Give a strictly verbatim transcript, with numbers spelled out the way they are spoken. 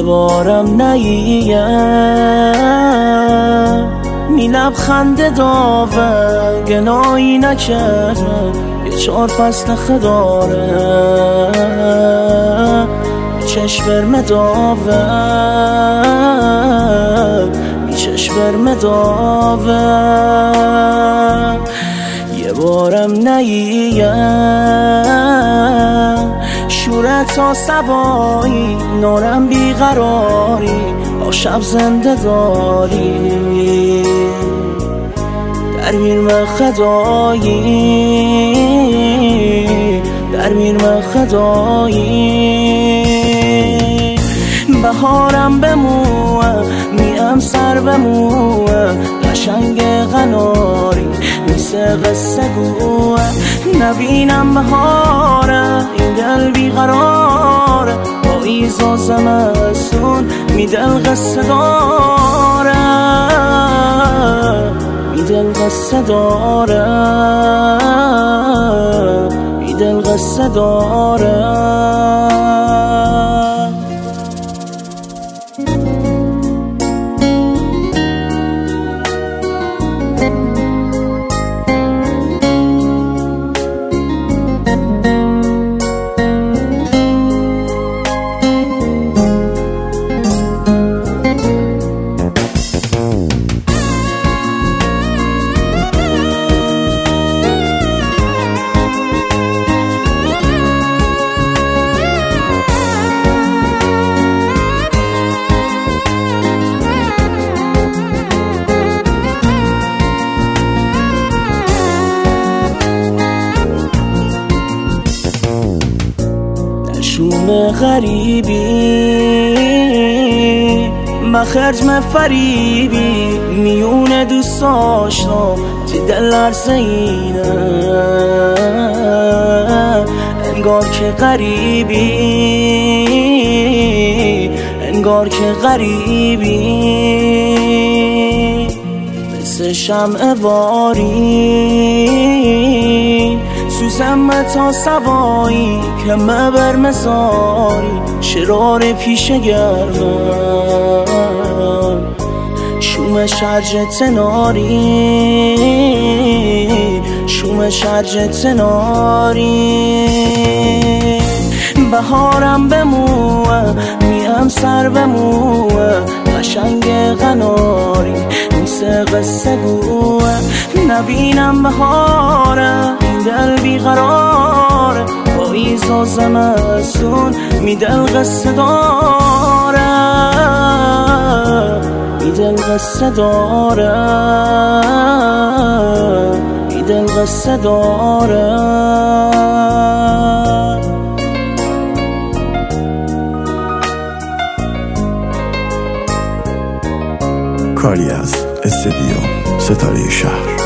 بارم نیه می لبخنده داوه گناهی نکردم یه چهار فصل خداره می چشم داوه می چشم داوه یه بارم نیه شورت ها سوایی نارم بیقراری با شب زنده داری در میرم خدایی در میرم خدایی بهارم بموه میم سر بموه قشنگ غناری مثل قصه گوه نبینم بهاره این دل بیقراره پاییز و زمستون می دل قصه داره می دل قصه داره می دل قصه داره شوم غریبی مخرج فریبی میون دوست آشنا تی دل لرزه اینه انگار که غریبی انگار که غریبی مثل شمع واری سوزم تا سوایی که مبر مزاری شرار پیش گردم شوم شرج تناری شوم شرج تناری بهارم بموه میم سر بموه قشنگ غناری مثل قصه گوه نبینم بهاره دل بیقراره پاییز و زمستون می دل قصه داره می دل قصه داره می دل قصه داره کاری از استودیو ستاره شهر.